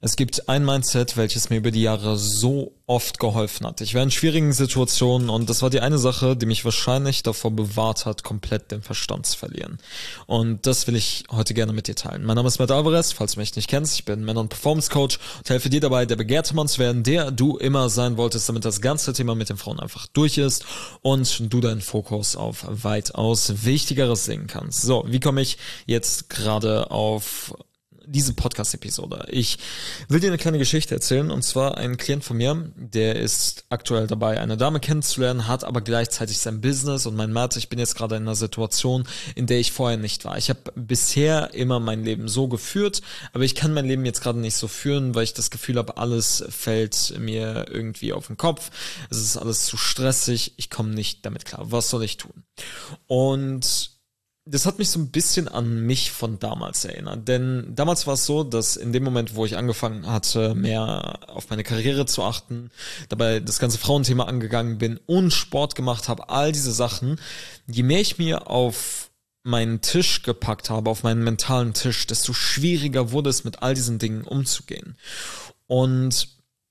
Es gibt ein Mindset, welches mir über die Jahre so oft geholfen hat. Ich war in schwierigen Situationen und das war die eine Sache, die mich wahrscheinlich davor bewahrt hat, komplett den Verstand zu verlieren. Und das will ich heute gerne mit dir teilen. Mein Name ist Matt Alvarez, falls du mich nicht kennst. Ich bin Männer- und Performance Coach und helfe dir dabei, der begehrte Mann zu werden, der du immer sein wolltest, damit das ganze Thema mit den Frauen einfach durch ist und du deinen Fokus auf weitaus Wichtigeres legen kannst. So, wie komme ich jetzt gerade auf diese Podcast-Episode? Ich will dir eine kleine Geschichte erzählen, und zwar ein Klient von mir, der ist aktuell dabei, eine Dame kennenzulernen, hat aber gleichzeitig sein Business und mein Matt, ich bin jetzt gerade in einer Situation, in der ich vorher nicht war. Ich habe bisher immer mein Leben so geführt, aber ich kann mein Leben jetzt gerade nicht so führen, weil ich das Gefühl habe, alles fällt mir irgendwie auf den Kopf, es ist alles zu stressig, ich komme nicht damit klar. Was soll ich tun? Und das hat mich so ein bisschen an mich von damals erinnert, denn damals war es so, dass in dem Moment, wo ich angefangen hatte, mehr auf meine Karriere zu achten, dabei das ganze Frauenthema angegangen bin und Sport gemacht habe, all diese Sachen, je mehr ich mir auf meinen Tisch gepackt habe, auf meinen mentalen Tisch, desto schwieriger wurde es, mit all diesen Dingen umzugehen. Und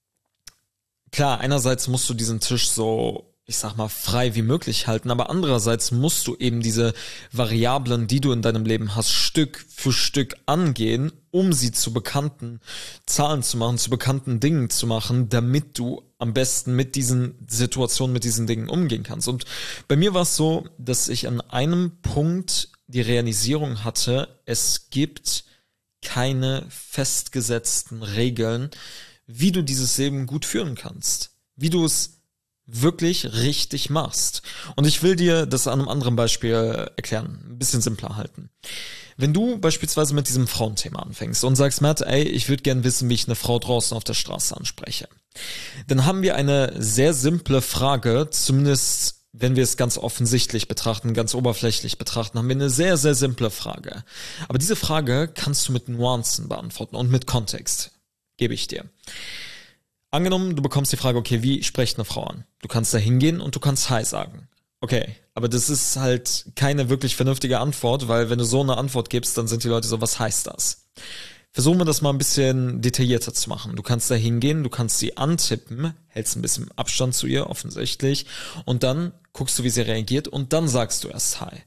klar, einerseits musst du diesen Tisch so, ich sag mal, frei wie möglich halten, aber andererseits musst du eben diese Variablen, die du in deinem Leben hast, Stück für Stück angehen, um sie zu bekannten Zahlen zu machen, zu bekannten Dingen zu machen, damit du am besten mit diesen Situationen, mit diesen Dingen umgehen kannst. Und bei mir war es so, dass ich an einem Punkt die Realisierung hatte, es gibt keine festgesetzten Regeln, wie du dieses Leben gut führen kannst, wie du es wirklich richtig machst. Und ich will dir das an einem anderen Beispiel erklären, ein bisschen simpler halten. Wenn du beispielsweise mit diesem Frauenthema anfängst und sagst, Matt, ich würde gerne wissen, wie ich eine Frau draußen auf der Straße anspreche, dann haben wir eine sehr simple Frage, zumindest wenn wir es ganz offensichtlich betrachten, ganz oberflächlich betrachten, haben wir eine sehr, sehr simple Frage. Aber diese Frage kannst du mit Nuancen beantworten und mit Kontext, gebe ich dir. Angenommen, du bekommst die Frage, okay, wie spricht eine Frau an? Du kannst da hingehen und du kannst Hi sagen. Okay, aber das ist halt keine wirklich vernünftige Antwort, weil wenn du so eine Antwort gibst, dann sind die Leute so, was heißt das? Versuchen wir das mal ein bisschen detaillierter zu machen. Du kannst da hingehen, du kannst sie antippen, hältst ein bisschen Abstand zu ihr, offensichtlich, und dann guckst du, wie sie reagiert, und dann sagst du erst Hi.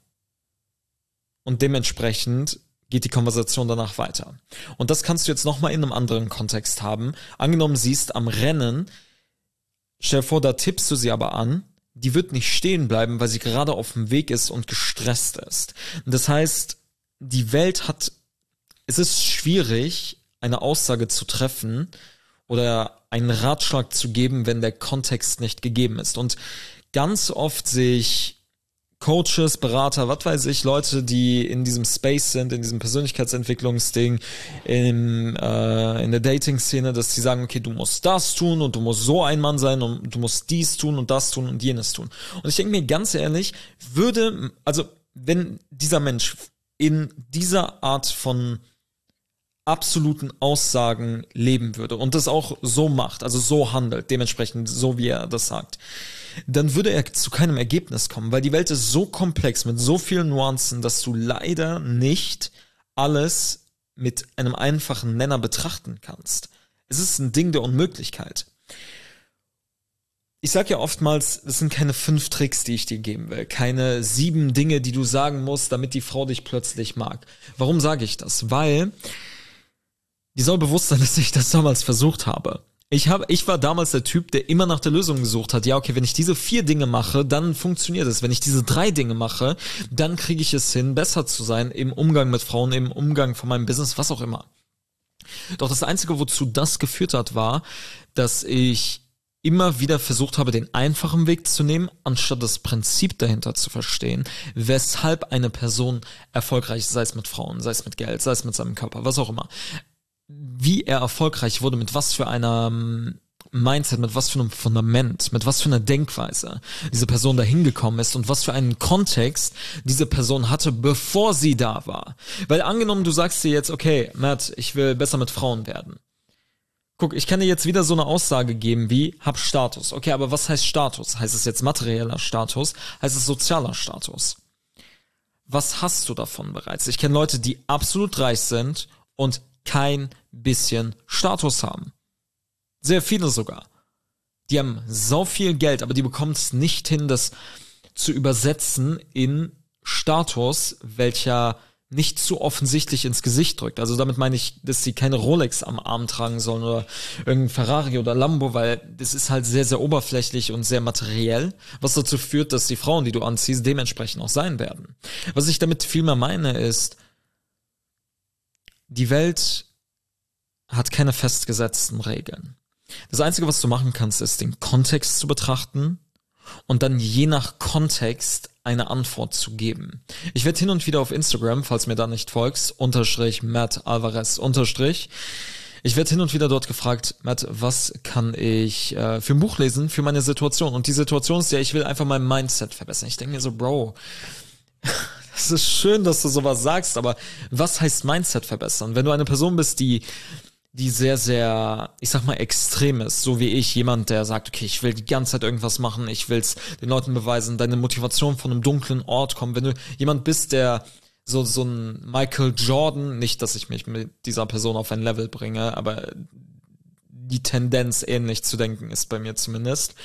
Und dementsprechend geht die Konversation danach weiter. Und das kannst du jetzt nochmal in einem anderen Kontext haben. Angenommen, siehst am Rennen, stell dir vor, da tippst du sie aber an, die wird nicht stehen bleiben, weil sie gerade auf dem Weg ist und gestresst ist. Und das heißt, die Welt es ist schwierig, eine Aussage zu treffen oder einen Ratschlag zu geben, wenn der Kontext nicht gegeben ist. Und ganz oft sehe ich Coaches, Berater, was weiß ich, Leute, die in diesem Space sind, in diesem Persönlichkeitsentwicklungsding, in der Dating-Szene, dass sie sagen, okay, du musst das tun und du musst so ein Mann sein und du musst dies tun und das tun und jenes tun. Und ich denke mir ganz ehrlich, wenn dieser Mensch in dieser Art von absoluten Aussagen leben würde und das auch so macht, also so handelt, dementsprechend so wie er das sagt, dann würde er zu keinem Ergebnis kommen, weil die Welt ist so komplex mit so vielen Nuancen, dass du leider nicht alles mit einem einfachen Nenner betrachten kannst. Es ist ein Ding der Unmöglichkeit. Ich sag ja oftmals, das sind keine 5 Tricks, die ich dir geben will, keine 7 Dinge, die du sagen musst, damit die Frau dich plötzlich mag. Warum sage ich das? Weil die soll bewusst sein, dass ich das damals versucht habe. Ich war damals der Typ, der immer nach der Lösung gesucht hat. Ja, okay, wenn ich diese 4 Dinge mache, dann funktioniert es. Wenn ich diese 3 Dinge mache, dann kriege ich es hin, besser zu sein im Umgang mit Frauen, im Umgang von meinem Business, was auch immer. Doch das Einzige, wozu das geführt hat, war, dass ich immer wieder versucht habe, den einfachen Weg zu nehmen, anstatt das Prinzip dahinter zu verstehen, weshalb eine Person erfolgreich ist, sei es mit Frauen, sei es mit Geld, sei es mit seinem Körper, was auch immer. Wie er erfolgreich wurde, mit was für einer Mindset, mit was für einem Fundament, mit was für einer Denkweise diese Person da hingekommen ist und was für einen Kontext diese Person hatte, bevor sie da war. Weil angenommen, du sagst dir jetzt, okay, Matt, ich will besser mit Frauen werden. Guck, ich kann dir jetzt wieder so eine Aussage geben wie, hab Status. Okay, aber was heißt Status? Heißt es jetzt materieller Status? Heißt es sozialer Status? Was hast du davon bereits? Ich kenne Leute, die absolut reich sind und kein bisschen Status haben. Sehr viele sogar. Die haben so viel Geld, aber die bekommen es nicht hin, das zu übersetzen in Status, welcher nicht zu offensichtlich ins Gesicht drückt. Also damit meine ich, dass sie keine Rolex am Arm tragen sollen oder irgendein Ferrari oder Lambo, weil das ist halt sehr, sehr oberflächlich und sehr materiell, was dazu führt, dass die Frauen, die du anziehst, dementsprechend auch sein werden. Was ich damit vielmehr meine ist, die Welt hat keine festgesetzten Regeln. Das Einzige, was du machen kannst, ist, den Kontext zu betrachten und dann je nach Kontext eine Antwort zu geben. Ich werde hin und wieder auf Instagram, falls mir da nicht folgst, _Matt Alvarez _. Ich werde hin und wieder dort gefragt, Matt, was kann ich für ein Buch lesen für meine Situation? Und die Situation ist ja, ich will einfach mein Mindset verbessern. Ich denke mir so, Bro, das ist schön, dass du sowas sagst, aber was heißt Mindset verbessern? Wenn du eine Person bist, die sehr, sehr, ich sag mal, extrem ist, so wie ich, jemand, der sagt, okay, ich will die ganze Zeit irgendwas machen, ich will's den Leuten beweisen, deine Motivation von einem dunklen Ort kommt. Wenn du jemand bist, der so ein Michael Jordan, nicht, dass ich mich mit dieser Person auf ein Level bringe, aber die Tendenz ähnlich zu denken ist bei mir zumindest.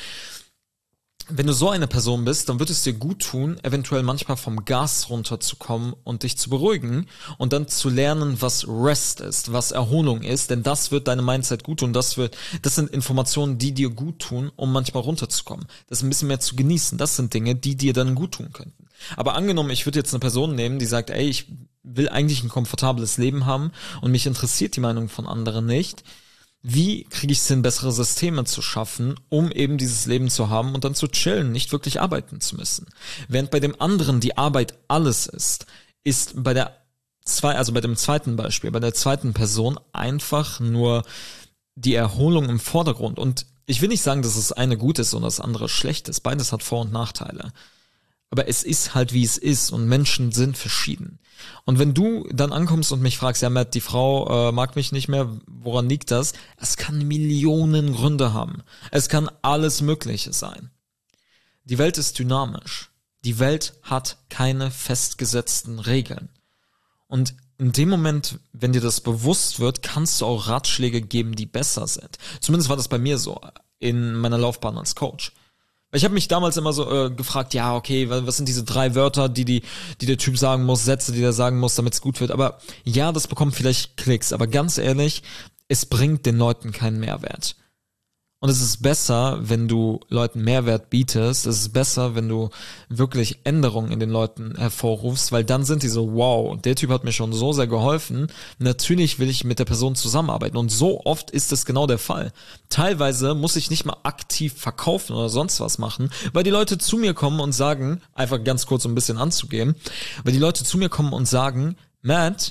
Wenn du so eine Person bist, dann wird es dir gut tun, eventuell manchmal vom Gas runterzukommen und dich zu beruhigen und dann zu lernen, was Rest ist, was Erholung ist, denn das wird deinem Mindset gut tun. Das sind Informationen, die dir gut tun, um manchmal runterzukommen. Das ein bisschen mehr zu genießen. Das sind Dinge, die dir dann gut tun könnten. Aber angenommen, ich würde jetzt eine Person nehmen, die sagt, ey, ich will eigentlich ein komfortables Leben haben und mich interessiert die Meinung von anderen nicht. Wie kriege ich es hin, bessere Systeme zu schaffen, um eben dieses Leben zu haben und dann zu chillen, nicht wirklich arbeiten zu müssen? Während bei dem anderen die Arbeit alles ist bei dem zweiten Beispiel, bei der zweiten Person einfach nur die Erholung im Vordergrund. Und ich will nicht sagen, dass das eine gut ist und das andere schlecht ist. Beides hat Vor- und Nachteile. Aber es ist halt, wie es ist und Menschen sind verschieden. Und wenn du dann ankommst und mich fragst, ja Matt, die Frau mag mich nicht mehr, woran liegt das? Es kann Millionen Gründe haben. Es kann alles Mögliche sein. Die Welt ist dynamisch. Die Welt hat keine festgesetzten Regeln. Und in dem Moment, wenn dir das bewusst wird, kannst du auch Ratschläge geben, die besser sind. Zumindest war das bei mir so in meiner Laufbahn als Coach. Ich habe mich damals immer so gefragt, ja, okay, was sind diese 3 Wörter, die der Typ sagen muss, Sätze, die der sagen muss, damit es gut wird. Aber ja, das bekommt vielleicht Klicks. Aber ganz ehrlich, es bringt den Leuten keinen Mehrwert. Und es ist besser, wenn du Leuten Mehrwert bietest. Es ist besser, wenn du wirklich Änderungen in den Leuten hervorrufst, weil dann sind die so, wow, der Typ hat mir schon so sehr geholfen. Natürlich will ich mit der Person zusammenarbeiten. Und so oft ist es genau der Fall. Teilweise muss ich nicht mal aktiv verkaufen oder sonst was machen, weil die Leute zu mir kommen und sagen, einfach ganz kurz um ein bisschen anzugeben, weil die Leute zu mir kommen und sagen, Matt,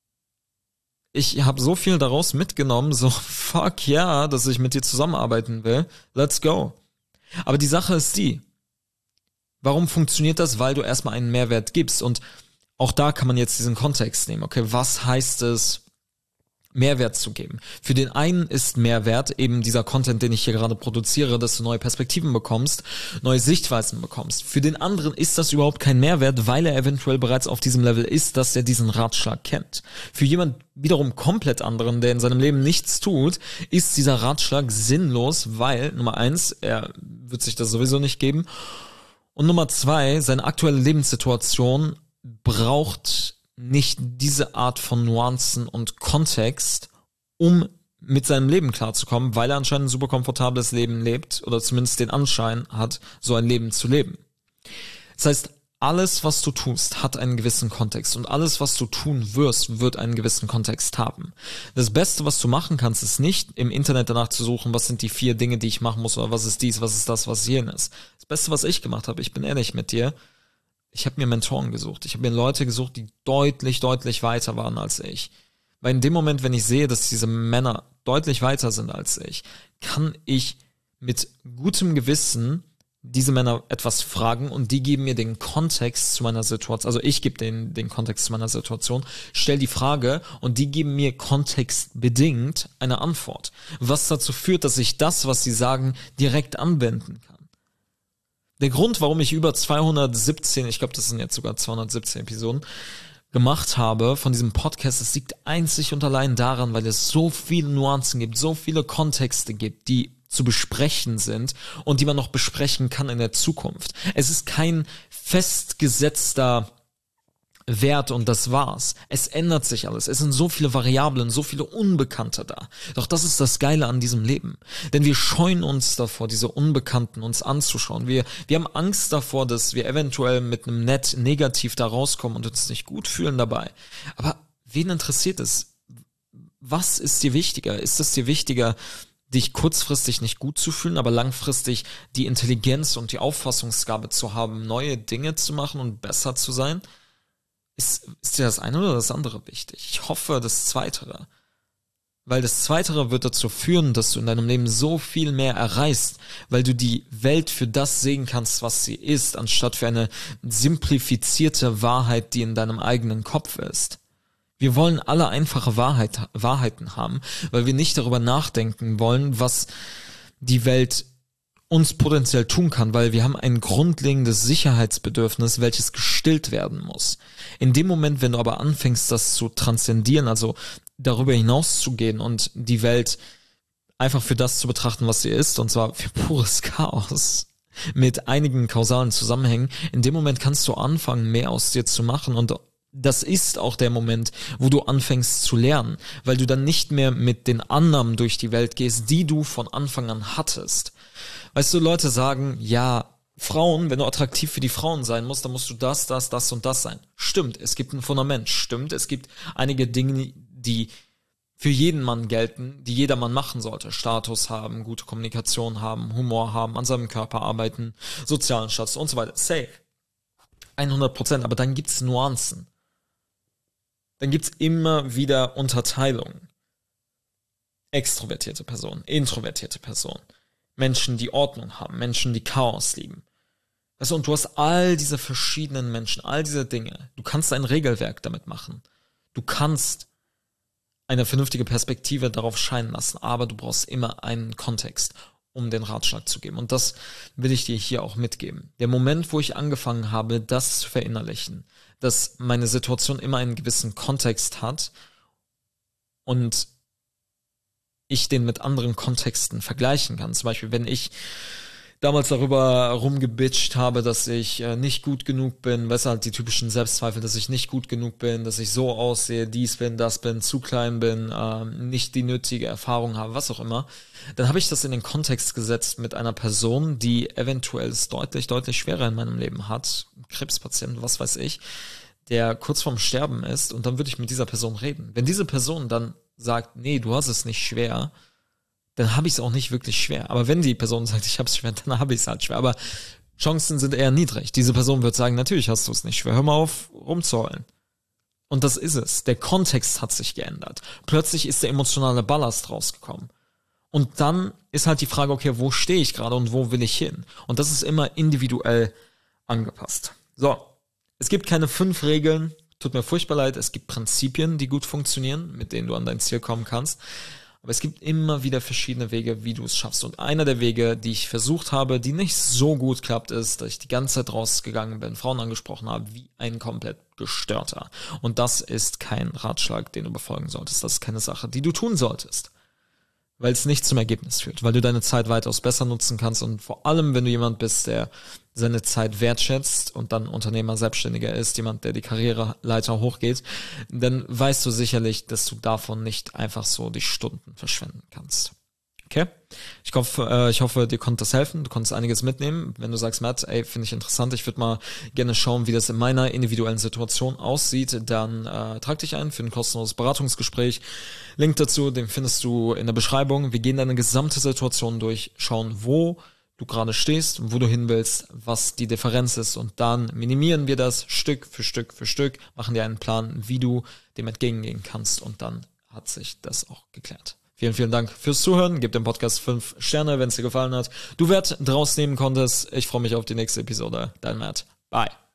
ich habe so viel daraus mitgenommen, so fuck ja, dass ich mit dir zusammenarbeiten will. Let's go. Aber die Sache ist die, warum funktioniert das? Weil du erstmal einen Mehrwert gibst. Und auch da kann man jetzt diesen Kontext nehmen. Okay, was heißt es, Mehrwert zu geben? Für den einen ist Mehrwert eben dieser Content, den ich hier gerade produziere, dass du neue Perspektiven bekommst, neue Sichtweisen bekommst. Für den anderen ist das überhaupt kein Mehrwert, weil er eventuell bereits auf diesem Level ist, dass er diesen Ratschlag kennt. Für jemand wiederum komplett anderen, der in seinem Leben nichts tut, ist dieser Ratschlag sinnlos, weil, Nummer 1, er wird sich das sowieso nicht geben, und Nummer 2, seine aktuelle Lebenssituation braucht nicht diese Art von Nuancen und Kontext, um mit seinem Leben klarzukommen, weil er anscheinend ein super komfortables Leben lebt oder zumindest den Anschein hat, so ein Leben zu leben. Das heißt, alles, was du tust, hat einen gewissen Kontext und alles, was du tun wirst, wird einen gewissen Kontext haben. Das Beste, was du machen kannst, ist nicht im Internet danach zu suchen, was sind die 4 Dinge, die ich machen muss oder was ist dies, was ist das, was jenes. Das Beste, was ich gemacht habe, ich bin ehrlich mit dir, ich habe mir Mentoren gesucht. Ich habe mir Leute gesucht, die deutlich, deutlich weiter waren als ich. Weil in dem Moment, wenn ich sehe, dass diese Männer deutlich weiter sind als ich, kann ich mit gutem Gewissen diese Männer etwas fragen und die geben mir den Kontext zu meiner Situation. Also ich gebe denen den Kontext zu meiner Situation, stell die Frage und die geben mir kontextbedingt eine Antwort. Was dazu führt, dass ich das, was sie sagen, direkt anwenden kann. Der Grund, warum ich über 217, ich glaube, das sind jetzt sogar 217 Episoden, gemacht habe von diesem Podcast, es liegt einzig und allein daran, weil es so viele Nuancen gibt, so viele Kontexte gibt, die zu besprechen sind und die man noch besprechen kann in der Zukunft. Es ist kein festgesetzter Wert und das war's. Es ändert sich alles. Es sind so viele Variablen, so viele Unbekannte da. Doch das ist das Geile an diesem Leben. Denn wir scheuen uns davor, diese Unbekannten uns anzuschauen. Wir haben Angst davor, dass wir eventuell mit einem Net negativ da rauskommen und uns nicht gut fühlen dabei. Aber wen interessiert es? Was ist dir wichtiger? Ist es dir wichtiger, dich kurzfristig nicht gut zu fühlen, aber langfristig die Intelligenz und die Auffassungsgabe zu haben, neue Dinge zu machen und besser zu sein? Ist dir das eine oder das andere wichtig? Ich hoffe, das Zweitere. Weil das Zweitere wird dazu führen, dass du in deinem Leben so viel mehr erreichst, weil du die Welt für das sehen kannst, was sie ist, anstatt für eine simplifizierte Wahrheit, die in deinem eigenen Kopf ist. Wir wollen alle einfache Wahrheiten haben, weil wir nicht darüber nachdenken wollen, was die Welt uns potenziell tun kann, weil wir haben ein grundlegendes Sicherheitsbedürfnis, welches gestillt werden muss. In dem Moment, wenn du aber anfängst, das zu transzendieren, also darüber hinaus zu gehen und die Welt einfach für das zu betrachten, was sie ist, und zwar für pures Chaos, mit einigen kausalen Zusammenhängen, in dem Moment kannst du anfangen, mehr aus dir zu machen, und das ist auch der Moment, wo du anfängst zu lernen, weil du dann nicht mehr mit den Annahmen durch die Welt gehst, die du von Anfang an hattest. Weißt du, Leute sagen, ja, Frauen, wenn du attraktiv für die Frauen sein musst, dann musst du das und das sein. Stimmt, es gibt ein Fundament. Stimmt, es gibt einige Dinge, die für jeden Mann gelten, die jeder Mann machen sollte. Status haben, gute Kommunikation haben, Humor haben, an seinem Körper arbeiten, sozialen Status und so weiter. Safe. 100%, aber dann gibt's Nuancen. Dann gibt's immer wieder Unterteilungen. Extrovertierte Personen, introvertierte Personen. Menschen, die Ordnung haben, Menschen, die Chaos lieben. Weißt du, und du hast all diese verschiedenen Menschen, all diese Dinge. Du kannst ein Regelwerk damit machen. Du kannst eine vernünftige Perspektive darauf scheinen lassen, aber du brauchst immer einen Kontext, um den Ratschlag zu geben. Und das will ich dir hier auch mitgeben. Der Moment, wo ich angefangen habe, das zu verinnerlichen, dass meine Situation immer einen gewissen Kontext hat und ich den mit anderen Kontexten vergleichen kann. Zum Beispiel, wenn ich damals darüber rumgebitcht habe, dass ich nicht gut genug bin, weißt du, halt die typischen Selbstzweifel, dass ich nicht gut genug bin, dass ich so aussehe, dies bin, das bin, zu klein bin, nicht die nötige Erfahrung habe, was auch immer, dann habe ich das in den Kontext gesetzt mit einer Person, die eventuell es deutlich, deutlich schwerer in meinem Leben hat, Krebspatient, was weiß ich, der kurz vorm Sterben ist, und dann würde ich mit dieser Person reden. Wenn diese Person dann sagt, nee, du hast es nicht schwer, dann habe ich es auch nicht wirklich schwer. Aber wenn die Person sagt, ich habe es schwer, dann habe ich es halt schwer. Aber Chancen sind eher niedrig. Diese Person wird sagen, natürlich hast du es nicht schwer. Hör mal auf, rumzuheulen. Und das ist es. Der Kontext hat sich geändert. Plötzlich ist der emotionale Ballast rausgekommen. Und dann ist halt die Frage, okay, wo stehe ich gerade und wo will ich hin? Und das ist immer individuell angepasst. So, es gibt keine 5 Regeln. Tut mir furchtbar leid, es gibt Prinzipien, die gut funktionieren, mit denen du an dein Ziel kommen kannst. Aber es gibt immer wieder verschiedene Wege, wie du es schaffst. Und einer der Wege, die ich versucht habe, die nicht so gut klappt, ist, dass ich die ganze Zeit rausgegangen bin, Frauen angesprochen habe, wie ein komplett Gestörter. Und das ist kein Ratschlag, den du befolgen solltest. Das ist keine Sache, die du tun solltest. Weil es nicht zum Ergebnis führt. Weil du deine Zeit weitaus besser nutzen kannst. Und vor allem, wenn du jemand bist, der seine Zeit wertschätzt und dann Unternehmer, Selbstständiger ist, jemand, der die Karriereleiter hochgeht, dann weißt du sicherlich, dass du davon nicht einfach so die Stunden verschwenden kannst. Okay? Ich hoffe, dir konnte das helfen. Du konntest einiges mitnehmen. Wenn du sagst, Matt, ey, finde ich interessant, ich würde mal gerne schauen, wie das in meiner individuellen Situation aussieht, dann trag dich ein für ein kostenloses Beratungsgespräch. Link dazu, den findest du in der Beschreibung. Wir gehen deine gesamte Situation durch, schauen, wo du gerade stehst, wo du hin willst, was die Differenz ist, und dann minimieren wir das Stück für Stück für Stück, machen dir einen Plan, wie du dem entgegengehen kannst, und dann hat sich das auch geklärt. Vielen, vielen Dank fürs Zuhören. Gib dem Podcast 5 Sterne, wenn es dir gefallen hat. Du Wert draus nehmen konntest. Ich freue mich auf die nächste Episode. Dein Matt. Bye.